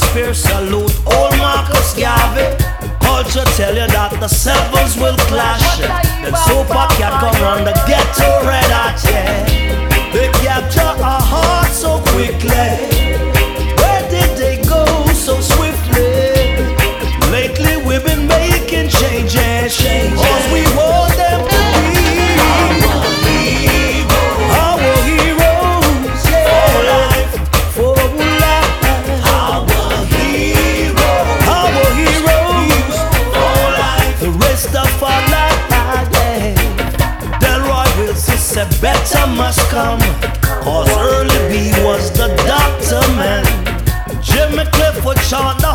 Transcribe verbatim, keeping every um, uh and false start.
Spears salute old Marcus Garvey. Culture tell you that the sevens will clash. Then Super Cat come round the ghetto red hot, yeah. They capture our hearts so quickly. Where did they go so swiftly? Lately we've been making changes, cause we want them to be our heroes, yeah. For life, for life. Our heroes, our heroes, for life. The rest of our life, yeah. Delroy Wilson said better must come, cause early B was the doctor man. Jimmy Clifford Sean